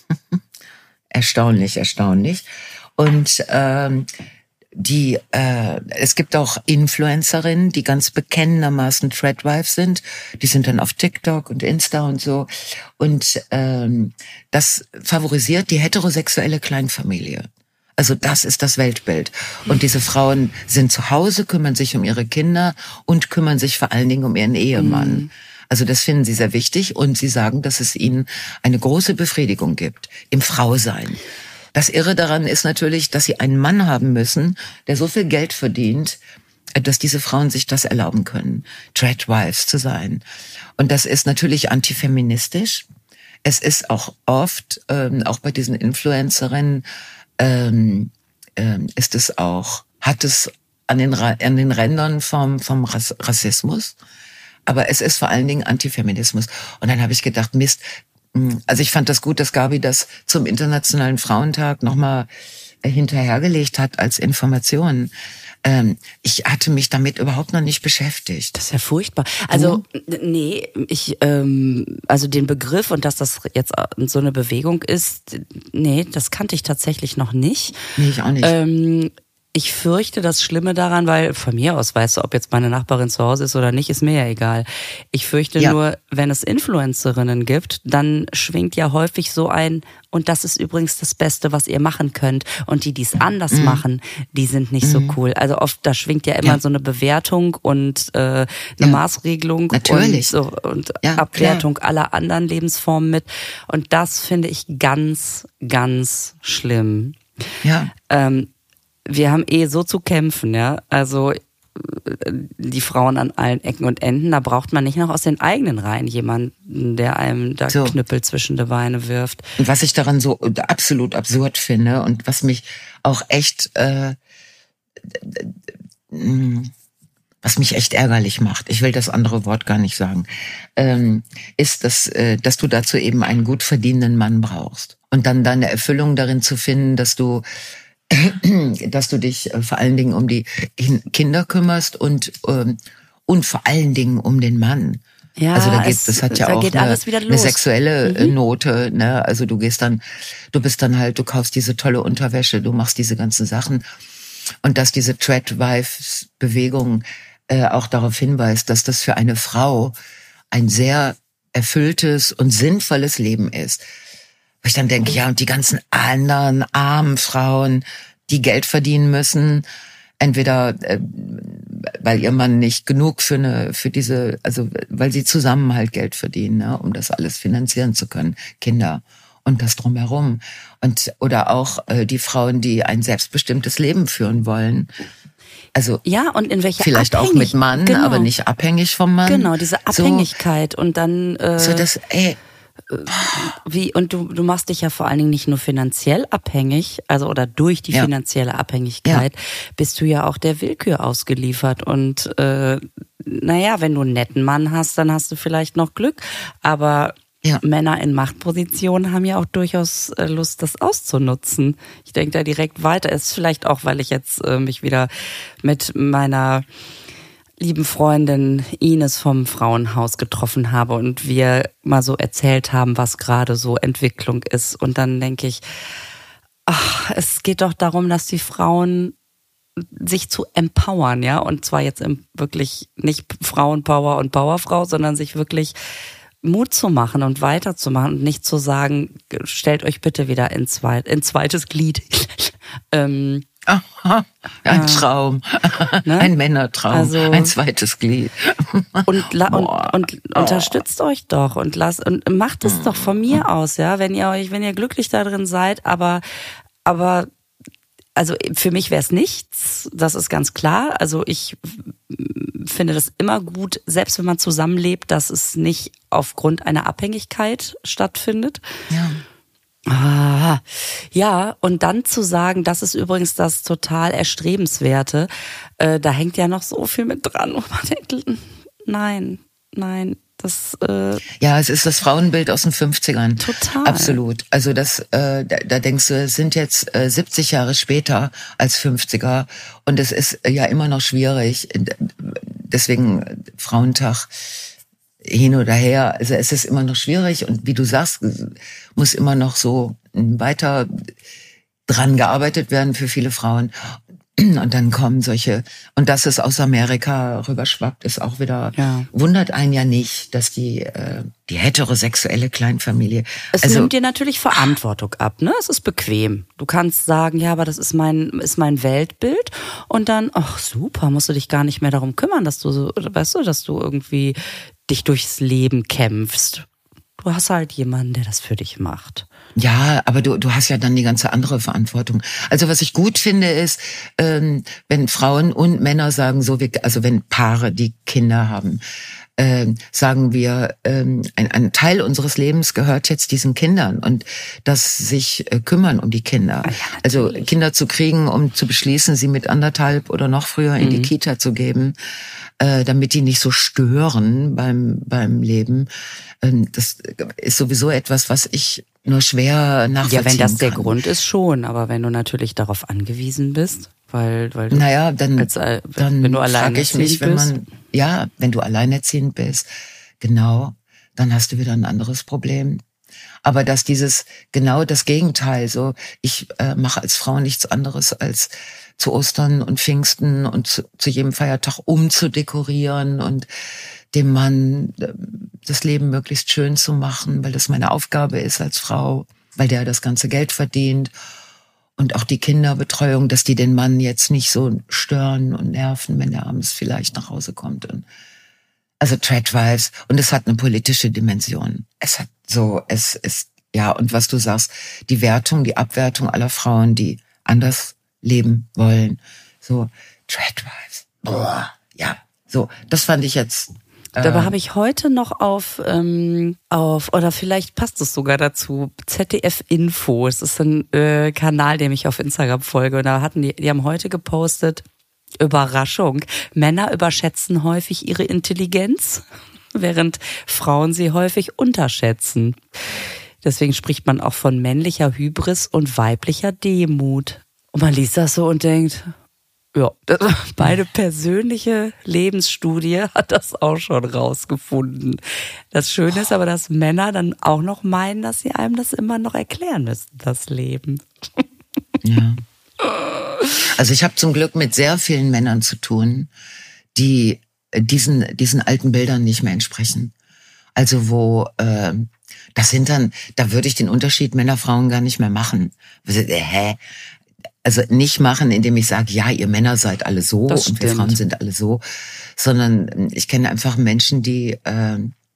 Speaker 1: erstaunlich, erstaunlich. Und ähm, die äh, es gibt auch Influencerinnen, die ganz bekennendermaßen Treadwives sind. Die sind dann auf TikTok und Insta und so. Und ähm, das favorisiert die heterosexuelle Kleinfamilie. Also das ist das Weltbild. Und diese Frauen sind zu Hause, kümmern sich um ihre Kinder und kümmern sich vor allen Dingen um ihren Ehemann. Mhm. Also das finden sie sehr wichtig und sie sagen, dass es ihnen eine große Befriedigung gibt im Frausein. Das Irre daran ist natürlich, dass sie einen Mann haben müssen, der so viel Geld verdient, dass diese Frauen sich das erlauben können, Treadwives zu sein. Und das ist natürlich antifeministisch. Es ist auch oft, ähm, auch bei diesen Influencerinnen, Ähm, ähm, ist es auch, hat es an den, an den Rändern vom, vom Rassismus, aber es ist vor allen Dingen Antifeminismus. Und dann habe ich gedacht, Mist, also ich fand das gut, dass Gabi das zum Internationalen Frauentag nochmal hinterhergelegt hat als Information. Ähm, ich hatte mich damit überhaupt noch nicht beschäftigt.
Speaker 2: Das ist ja furchtbar. Also du? nee, ich ähm, also den Begriff und dass das jetzt so eine Bewegung ist, nee, das kannte ich tatsächlich noch nicht.
Speaker 1: Nee, ich auch nicht.
Speaker 2: Ähm, Ich fürchte das Schlimme daran, weil von mir aus, weißt du, ob jetzt meine Nachbarin zu Hause ist oder nicht, ist mir ja egal. Ich fürchte ja. nur, wenn es Influencerinnen gibt, dann schwingt ja häufig so ein, und das ist übrigens das Beste, was ihr machen könnt. Und die, die es anders mhm. machen, die sind nicht mhm. so cool. Also oft, da schwingt ja immer ja. so eine Bewertung und äh, eine ja. Maßregelung
Speaker 1: Natürlich.
Speaker 2: und, so, und
Speaker 1: ja,
Speaker 2: Abwertung
Speaker 1: klar.
Speaker 2: aller anderen Lebensformen mit. Und das finde ich ganz, ganz schlimm.
Speaker 1: Ja.
Speaker 2: Ähm, Wir haben eh so zu kämpfen, ja. Also die Frauen an allen Ecken und Enden, da braucht man nicht noch aus den eigenen Reihen jemanden, der einem da so. Knüppel zwischen die Beine wirft.
Speaker 1: Und was ich daran so absolut absurd finde und was mich auch echt, äh, was mich echt ärgerlich macht, ich will das andere Wort gar nicht sagen, ähm, ist, dass, äh, dass du dazu eben einen gut verdienenden Mann brauchst. Und dann deine Erfüllung darin zu finden, dass du dass du dich vor allen Dingen um die Kinder kümmerst und ähm, und vor allen Dingen um den Mann.
Speaker 2: Ja,
Speaker 1: also da geht,
Speaker 2: es,
Speaker 1: das hat ja
Speaker 2: da
Speaker 1: auch
Speaker 2: geht
Speaker 1: eine,
Speaker 2: alles wieder los.
Speaker 1: eine sexuelle
Speaker 2: mhm.
Speaker 1: Note. Ne? Also du gehst dann, du bist dann halt, du kaufst diese tolle Unterwäsche, du machst diese ganzen Sachen und dass diese Treadwives-Bewegung äh, auch darauf hinweist, dass das für eine Frau ein sehr erfülltes und sinnvolles Leben ist. Wo ich dann denke, ja, und die ganzen anderen armen Frauen, die Geld verdienen müssen, entweder äh, weil ihr Mann nicht genug für eine für diese, also weil sie zusammen halt Geld verdienen, ne, um das alles finanzieren zu können, Kinder und das drumherum. Und oder auch äh, die Frauen, die ein selbstbestimmtes Leben führen wollen. Also
Speaker 2: ja, und in welcher
Speaker 1: vielleicht auch mit Mann, genau. aber nicht abhängig vom Mann.
Speaker 2: Genau, diese Abhängigkeit so, und dann äh,
Speaker 1: so das ey
Speaker 2: Wie, und du, du machst dich ja vor allen Dingen nicht nur finanziell abhängig, also oder durch die ja. finanzielle Abhängigkeit, ja. bist du ja auch der Willkür ausgeliefert. Und äh, naja, wenn du einen netten Mann hast, dann hast du vielleicht noch Glück. Aber ja. Männer in Machtpositionen haben ja auch durchaus äh, Lust, das auszunutzen. Ich denke da direkt weiter. Ist vielleicht auch, weil ich jetzt äh, mich wieder mit meiner lieben Freundin Ines vom Frauenhaus getroffen habe und wir mal so erzählt haben, was gerade so Entwicklung ist. Und dann denke ich, ach, es geht doch darum, dass die Frauen sich zu empowern, ja, und zwar jetzt im wirklich nicht Frauenpower und Powerfrau, sondern sich wirklich Mut zu machen und weiterzumachen und nicht zu sagen, stellt euch bitte wieder in, zweit, in zweites Glied. ähm,
Speaker 1: Aha, ein äh, Traum, ne? Ein Männertraum, also, ein zweites Glied.
Speaker 2: Und, la- und, und oh. unterstützt euch doch und lasst und macht es doch von mir aus, ja, wenn ihr euch, wenn ihr glücklich darin seid, aber, aber, also für mich wäre es nichts, das ist ganz klar. Also ich finde das immer gut, selbst wenn man zusammenlebt, dass es nicht aufgrund einer Abhängigkeit stattfindet.
Speaker 1: Ja.
Speaker 2: Ah, ja, und dann zu sagen, das ist übrigens das total Erstrebenswerte, äh, da hängt ja noch so viel mit dran. Und man denkt, nein, nein, das... Äh,
Speaker 1: ja, es ist das Frauenbild aus den fünfzigern.
Speaker 2: Total.
Speaker 1: Absolut. Also das, äh, da, da denkst du, es sind jetzt äh, siebzig Jahre später als fünfziger und es ist ja immer noch schwierig. Deswegen Frauentag... hin oder her, also es ist immer noch schwierig und wie du sagst, muss immer noch so weiter dran gearbeitet werden für viele Frauen. Und dann kommen solche, und dass es aus Amerika rüberschwappt, ist auch wieder,
Speaker 2: ja.
Speaker 1: wundert einen ja nicht, dass die, äh, die heterosexuelle Kleinfamilie.
Speaker 2: Es
Speaker 1: also,
Speaker 2: nimmt dir natürlich Verantwortung ab, ne? Es ist bequem. Du kannst sagen, ja, aber das ist mein, ist mein Weltbild. Und dann, ach super, musst du dich gar nicht mehr darum kümmern, dass du so, weißt du, dass du irgendwie dich durchs Leben kämpfst. Du hast halt jemanden, der das für dich macht.
Speaker 1: Ja, aber du du hast ja dann die ganze andere Verantwortung. Also was ich gut finde ist, ähm, wenn Frauen und Männer sagen, so wie, also wenn Paare, die Kinder haben, ähm, sagen wir, ähm, ein, ein Teil unseres Lebens gehört jetzt diesen Kindern und das sich äh, kümmern um die Kinder.
Speaker 2: Ja,
Speaker 1: also Kinder zu kriegen, um zu beschließen, sie mit anderthalb oder noch früher in mhm. die Kita zu geben, äh, damit die nicht so stören beim beim Leben. Ähm, das ist sowieso etwas, was ich nur schwer nachvollziehen kann.
Speaker 2: Ja, wenn das der Grund ist, schon. Aber wenn du natürlich darauf angewiesen bist, weil, weil du,
Speaker 1: naja, dann,
Speaker 2: als, äh,
Speaker 1: dann
Speaker 2: wenn du
Speaker 1: frage ich mich, wenn man,
Speaker 2: bist.
Speaker 1: ja, wenn du alleinerziehend bist, genau, dann hast du wieder ein anderes Problem. Aber dass dieses, genau das Gegenteil, so, ich äh, mache als Frau nichts anderes als zu Ostern und Pfingsten und zu, zu jedem Feiertag umzudekorieren und dem Mann das Leben möglichst schön zu machen, weil das meine Aufgabe ist als Frau, weil der das ganze Geld verdient und auch die Kinderbetreuung, dass die den Mann jetzt nicht so stören und nerven, wenn er abends vielleicht nach Hause kommt. Und also Tradwives, und es hat eine politische Dimension. Es hat so, es ist, ja, und was du sagst, die Wertung, die Abwertung aller Frauen, die anders leben wollen. So, Tradwives, boah, ja, so, das fand ich jetzt...
Speaker 2: Dabei habe ich heute noch auf, ähm, auf, oder vielleicht passt es sogar dazu, Z D F Info. Es ist ein äh, Kanal, dem ich auf Instagram folge. Und da hatten die, die haben heute gepostet, Überraschung, Männer überschätzen häufig ihre Intelligenz, während Frauen sie häufig unterschätzen. Deswegen spricht man auch von männlicher Hybris und weiblicher Demut. Und man liest das so und denkt... Ja, meine persönliche Lebensstudie hat das auch schon rausgefunden. Das Schöne ist aber, dass Männer dann auch noch meinen, dass sie einem das immer noch erklären müssen, das Leben.
Speaker 1: Ja. Also ich habe zum Glück mit sehr vielen Männern zu tun, die diesen diesen alten Bildern nicht mehr entsprechen. Also wo äh, das sind dann, da würde ich den Unterschied Männer-Frauen gar nicht mehr machen. Hä? Also nicht machen, indem ich sage, ja, ihr Männer seid alle so
Speaker 2: das
Speaker 1: und
Speaker 2: stimmt.
Speaker 1: wir Frauen sind alle so, sondern ich kenne einfach Menschen, die äh,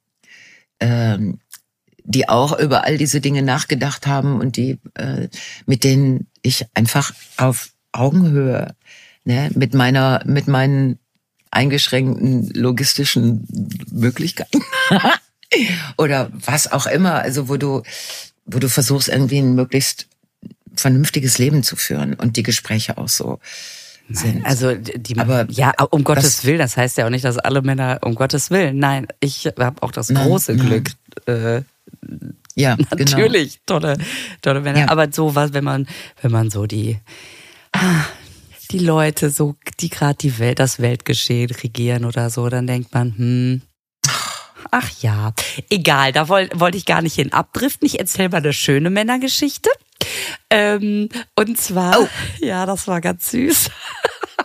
Speaker 1: äh, die auch über all diese Dinge nachgedacht haben und die äh, mit denen ich einfach auf Augenhöhe, ne, mit meiner mit meinen eingeschränkten logistischen Möglichkeiten oder was auch immer, also wo du wo du versuchst irgendwie ein möglichst vernünftiges Leben zu führen und die Gespräche auch so sind.
Speaker 2: Also die,
Speaker 1: aber
Speaker 2: ja, um Gottes Willen, das heißt ja auch nicht, dass alle Männer um Gottes Willen. Nein, ich habe auch das
Speaker 1: nein,
Speaker 2: große
Speaker 1: nein.
Speaker 2: Glück. Äh,
Speaker 1: ja,
Speaker 2: natürlich,
Speaker 1: genau.
Speaker 2: tolle, tolle Männer.
Speaker 1: Ja.
Speaker 2: Aber so was, wenn man, wenn man so die, die Leute so, die gerade die Welt, das Weltgeschehen regieren oder so, dann denkt man, hm. Ach ja, egal, da wollte wollt ich gar nicht hin abdriften. Ich erzähle mal eine schöne Männergeschichte. Ähm, und zwar,
Speaker 1: oh.
Speaker 2: ja, das war ganz süß.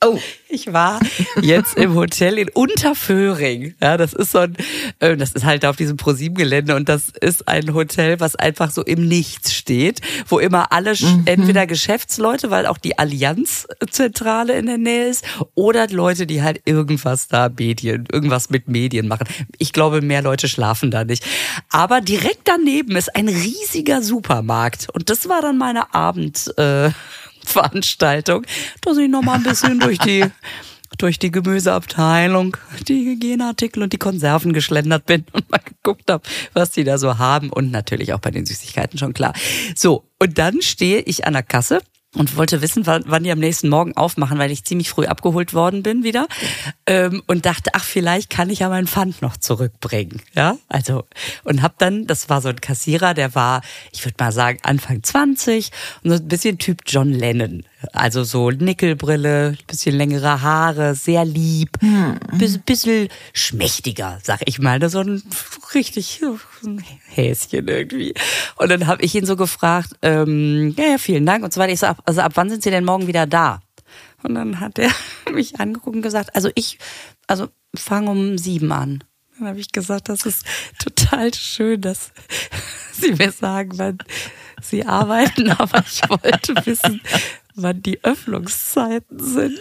Speaker 1: Oh.
Speaker 2: Ich war jetzt im Hotel in Unterföhring. Ja, das ist so ein, äh, das ist halt auf diesem ProSieben-Gelände und das ist ein Hotel, was einfach so im Nichts steht, wo immer alle mhm. entweder Geschäftsleute, weil auch die Allianz-Zentrale in der Nähe ist, oder Leute, die halt irgendwas da Medien, irgendwas mit Medien machen. Ich glaube, mehr Leute schlafen da nicht. Aber direkt daneben ist ein riesiger Supermarkt und das war dann meine Abend. Äh, Veranstaltung, dass ich noch mal ein bisschen durch die durch die Gemüseabteilung, die Hygieneartikel und die Konserven geschlendert bin und mal geguckt habe, was die da so haben und natürlich auch bei den Süßigkeiten schon klar. So, und dann stehe ich an der Kasse und wollte wissen, wann, wann die am nächsten Morgen aufmachen, weil ich ziemlich früh abgeholt worden bin wieder ähm, und dachte, ach, vielleicht kann ich ja meinen Pfand noch zurückbringen, ja, also und hab dann, das war so ein Kassierer, der war, ich würde mal sagen, Anfang zwanzig und so ein bisschen Typ John Lennon, also so Nickelbrille, bisschen längere Haare, sehr lieb, hm. bisschen, bisschen schmächtiger, sag ich mal, so ein richtig so ein Häschen irgendwie. Und dann habe ich ihn so gefragt, ähm, ja, ja, vielen Dank und so weiter. Ich so, ab, also ab wann sind Sie denn morgen wieder da? Und dann hat er mich angeguckt und gesagt, also ich, also fange um sieben an. Dann habe ich gesagt, das ist total schön, dass Sie mir sagen, wann Sie arbeiten, aber ich wollte wissen, wann die Öffnungszeiten sind.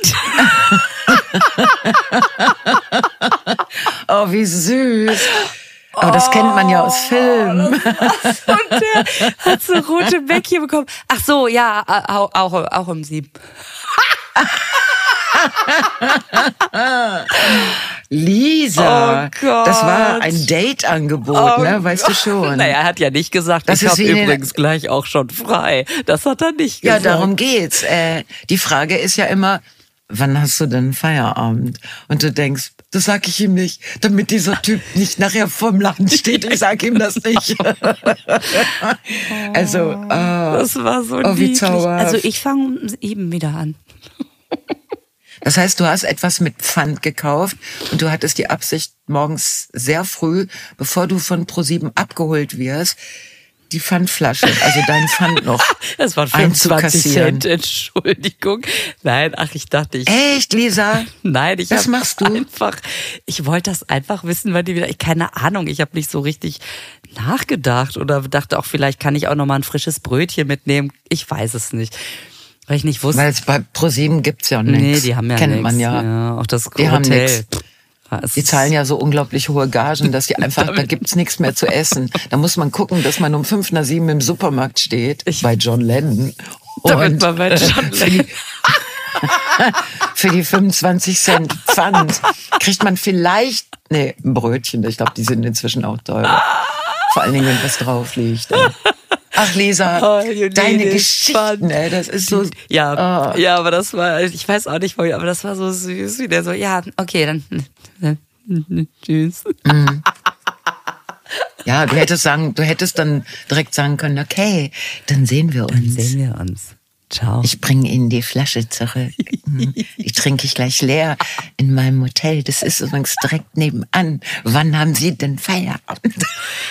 Speaker 1: Oh, wie süß. Aber das kennt man ja aus Filmen.
Speaker 2: Und der hat so rote Bäckchen bekommen. Ach so, ja, auch, auch, auch um sieben.
Speaker 1: Lisa,
Speaker 2: oh Gott.
Speaker 1: Das war ein Date-Angebot, oh ne? Weißt du schon.
Speaker 2: Naja, er hat ja nicht gesagt, das ich habe übrigens gleich auch schon frei. Das hat er nicht gesagt.
Speaker 1: Ja, darum geht's. Äh, die Frage ist ja immer, wann hast du denn Feierabend? Und du denkst, das sag ich ihm nicht, damit dieser Typ nicht nachher vorm Laden steht. Ich sag ihm das nicht. Also, oh,
Speaker 2: das war so
Speaker 1: oh, wie zauberhaft.
Speaker 2: Also ich fange eben wieder an.
Speaker 1: Das heißt, du hast etwas mit Pfand gekauft und du hattest die Absicht, morgens sehr früh, bevor du von ProSieben abgeholt wirst, die Pfandflasche, also dein Pfand noch
Speaker 2: das waren fünfundzwanzig Cent, Entschuldigung. Nein, ach, ich dachte, ich...
Speaker 1: Echt, Lisa?
Speaker 2: Nein, ich
Speaker 1: Was machst du?
Speaker 2: Einfach, ich wollte das einfach wissen, weil die wieder... Ich, keine Ahnung, ich habe nicht so richtig nachgedacht oder dachte auch, vielleicht kann ich auch noch mal ein frisches Brötchen mitnehmen. Ich weiß es nicht. Weil ich nicht wusste.
Speaker 1: Weil es bei ProSieben gibt's ja nichts.
Speaker 2: Nee, die haben ja
Speaker 1: Kennt
Speaker 2: nix.
Speaker 1: man ja.
Speaker 2: ja. Auch das
Speaker 1: die
Speaker 2: Hotel.
Speaker 1: Haben nix. Die zahlen ja so unglaublich hohe Gagen, dass die einfach, da gibt's nichts mehr zu essen. Da muss man gucken, dass man um fünf nach sieben im Supermarkt steht, ich bei John Lennon.
Speaker 2: Damit man bei John Lennon.
Speaker 1: Für die fünfundzwanzig Cent Pfand kriegt man vielleicht, nee, ein Brötchen. Ich glaube, die sind inzwischen auch teurer. Vor allen Dingen, wenn was drauf liegt. Ach, Lisa, oh, deine Geschichten, ey, das ist so...
Speaker 2: Ja, oh. ja, aber das war, ich weiß auch nicht, aber das war so süß, wie der so, ja, okay, dann, dann tschüss.
Speaker 1: Mm. Ja, du hättest sagen, du hättest dann direkt sagen können, okay, dann sehen wir uns.
Speaker 2: Dann sehen wir uns. Ciao.
Speaker 1: Ich bringe Ihnen die Flasche zurück. Die trinke ich gleich leer in meinem Hotel. Das ist übrigens direkt nebenan. Wann haben Sie denn Feierabend?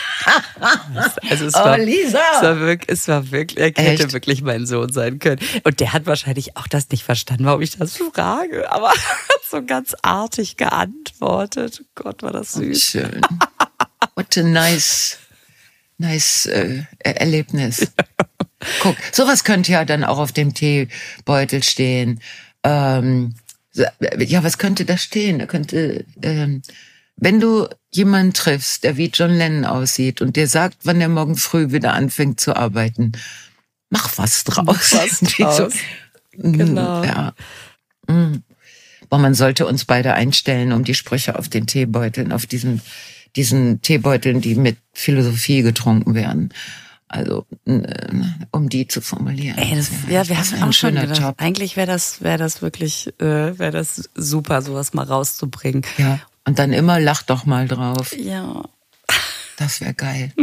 Speaker 2: Also es
Speaker 1: oh,
Speaker 2: war,
Speaker 1: Lisa!
Speaker 2: Es war wirklich, es war wirklich, er hätte
Speaker 1: Echt?
Speaker 2: wirklich mein Sohn sein können. Und der hat wahrscheinlich auch das nicht verstanden, warum ich das frage. Aber er hat so ganz artig geantwortet. Oh Gott, war das süß.
Speaker 1: Schön. What a nice, nice äh, Erlebnis. Ja. Guck, sowas könnte ja dann auch auf dem Teebeutel stehen. Ähm, ja, was könnte da stehen? Da könnte, ähm, wenn du jemanden triffst, der wie John Lennon aussieht und dir sagt, wann er morgen früh wieder anfängt zu arbeiten, mach was draus.
Speaker 2: Mach was draus.
Speaker 1: So,
Speaker 2: genau.
Speaker 1: Ja. Boah, man sollte uns beide einstellen, um die Sprüche auf den Teebeuteln, auf diesen, diesen Teebeuteln, die mit Philosophie getrunken werden. Also, um die zu formulieren.
Speaker 2: Ey, das, ja, wir haben auch schon gedacht, Job. Eigentlich wäre das, wäre das wirklich, äh, wäre das super, sowas mal rauszubringen.
Speaker 1: Ja, und dann immer lach doch mal drauf.
Speaker 2: Ja.
Speaker 1: Das wäre geil.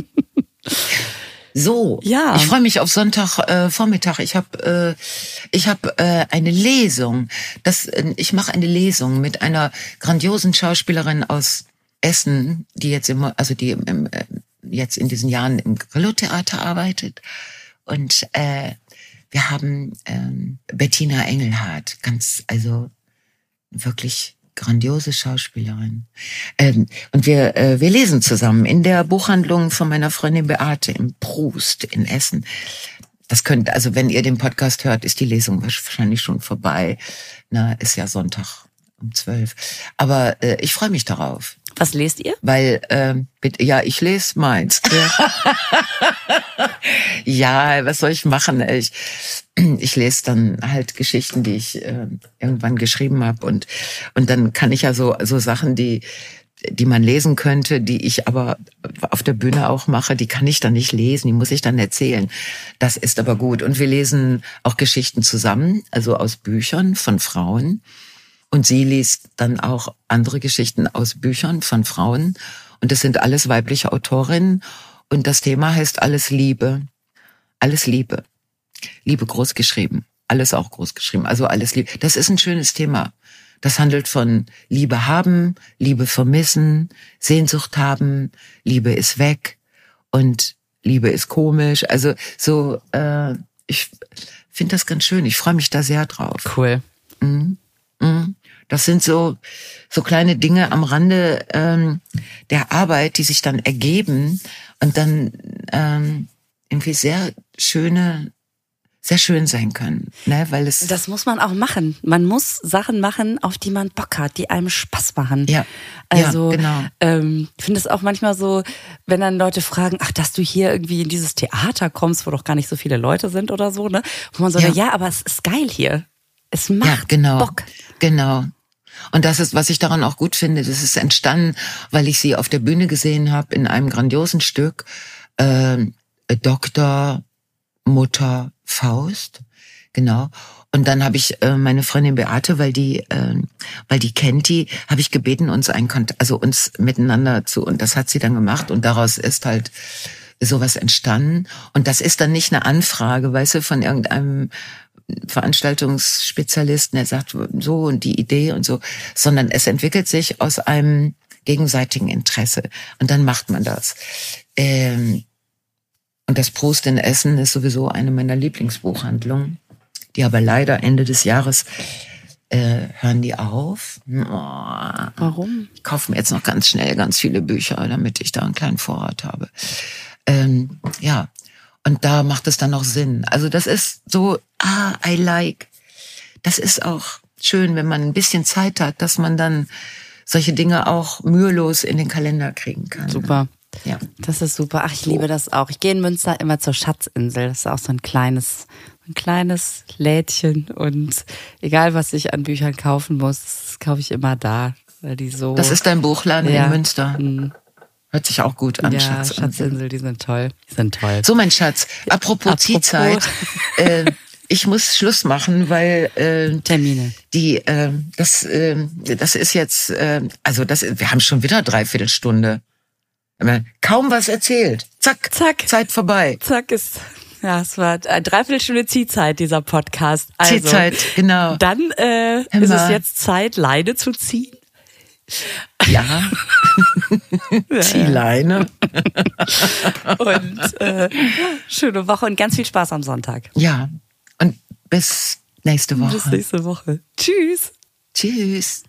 Speaker 1: So,
Speaker 2: ja.
Speaker 1: Ich freue mich auf Sonntag äh, Vormittag. Ich habe, äh, ich habe äh, eine Lesung. Das, äh, ich mache eine Lesung mit einer grandiosen Schauspielerin aus Essen, die jetzt immer, also die im, im jetzt in diesen Jahren im Grillo-Theater arbeitet. Und äh, wir haben ähm, Bettina Engelhardt, ganz, also wirklich grandiose Schauspielerin. Ähm, und wir, äh, wir lesen zusammen in der Buchhandlung von meiner Freundin Beate im Proust in Essen. Das könnte, also wenn ihr den Podcast hört, ist die Lesung wahrscheinlich schon vorbei. Na, ist ja Sonntag um zwölf. Aber äh, ich freue mich darauf.
Speaker 2: Was lest ihr?
Speaker 1: Weil, äh, bitte, ja, ich lese meins. Ja. Ja, was soll ich machen? Ich, ich lese dann halt Geschichten, die ich äh, irgendwann geschrieben habe. Und, und dann kann ich ja so, so Sachen, die, die man lesen könnte, die ich aber auf der Bühne auch mache, die kann ich dann nicht lesen, die muss ich dann erzählen. Das ist aber gut. Und wir lesen auch Geschichten zusammen, also aus Büchern von Frauen. Und sie liest dann auch andere Geschichten aus Büchern von Frauen. Und das sind alles weibliche Autorinnen. Und das Thema heißt Alles Liebe. Alles Liebe. Liebe groß geschrieben. Alles auch groß geschrieben. Also alles Liebe. Das ist ein schönes Thema. Das handelt von Liebe haben, Liebe vermissen, Sehnsucht haben, Liebe ist weg und Liebe ist komisch. Also so, äh, ich finde das ganz schön. Ich freue mich da sehr drauf.
Speaker 2: Cool.
Speaker 1: Mhm. Mhm. Das sind so so kleine Dinge am Rande ähm, der Arbeit, die sich dann ergeben und dann ähm, irgendwie sehr schöne, sehr schön sein können, ne? Weil es
Speaker 2: das muss man auch machen. Man muss Sachen machen, auf die man Bock hat, die einem Spaß machen.
Speaker 1: Ja,
Speaker 2: also
Speaker 1: ja, genau.
Speaker 2: ähm, ich finde es auch manchmal so, wenn dann Leute fragen, ach, dass du hier irgendwie in dieses Theater kommst, wo doch gar nicht so viele Leute sind oder so, ne? Wo man so, ja, ja aber es ist geil hier. Es macht
Speaker 1: ja, genau,
Speaker 2: Bock.
Speaker 1: Genau. Und das ist, was ich daran auch gut finde, das ist entstanden, weil ich sie auf der Bühne gesehen habe in einem grandiosen Stück, äh, Doktor Mutter Faust, genau. Und dann habe ich äh, meine Freundin Beate, weil die, äh, weil die kennt die, habe ich gebeten, uns ein Kontakt, also uns miteinander zu, und das hat sie dann gemacht und daraus ist halt sowas entstanden. Und das ist dann nicht eine Anfrage, weißt du, von irgendeinem Veranstaltungsspezialisten, der sagt so und die Idee und so, sondern es entwickelt sich aus einem gegenseitigen Interesse und dann macht man das. Ähm, und das Proust in Essen ist sowieso eine meiner Lieblingsbuchhandlungen, die aber leider Ende des Jahres äh, hören die auf. Oh,
Speaker 2: Warum?
Speaker 1: Ich kaufe mir jetzt noch ganz schnell ganz viele Bücher, damit ich da einen kleinen Vorrat habe. Ähm, ja. Und da macht es dann auch Sinn. Also das ist so, ah, I like. Das ist auch schön, wenn man ein bisschen Zeit hat, dass man dann solche Dinge auch mühelos in den Kalender kriegen kann.
Speaker 2: Super.
Speaker 1: Ja.
Speaker 2: Das ist super. Ach, ich liebe das auch. Ich gehe in Münster immer zur Schatzinsel. Das ist auch so ein kleines, ein kleines Lädchen. Und egal, was ich an Büchern kaufen muss, das kaufe ich immer da. Weil die so.
Speaker 1: Das ist dein Buchladen ja. in Münster.
Speaker 2: Mhm.
Speaker 1: Hört sich auch gut an,
Speaker 2: ja,
Speaker 1: Schatzinsel.
Speaker 2: Schatzinsel, die sind toll. Die sind toll.
Speaker 1: So, mein Schatz, apropos, apropos. Ziehzeit, äh, ich muss Schluss machen, weil äh,
Speaker 2: Termine.
Speaker 1: Die, äh, das, äh, das ist jetzt, äh, also das, wir haben schon wieder dreiviertel Stunde. Kaum was erzählt. Zack,
Speaker 2: zack,
Speaker 1: Zeit vorbei.
Speaker 2: Zack ist, ja, es war eine Dreiviertelstunde Ziehzeit, dieser Podcast. Also,
Speaker 1: Ziehzeit, genau.
Speaker 2: Dann äh, ist es jetzt Zeit, Leine zu ziehen.
Speaker 1: Ja. Zieh Leine.
Speaker 2: Und äh, schöne Woche und ganz viel Spaß am Sonntag.
Speaker 1: Ja. Und bis nächste Woche.
Speaker 2: Bis nächste Woche. Tschüss.
Speaker 1: Tschüss.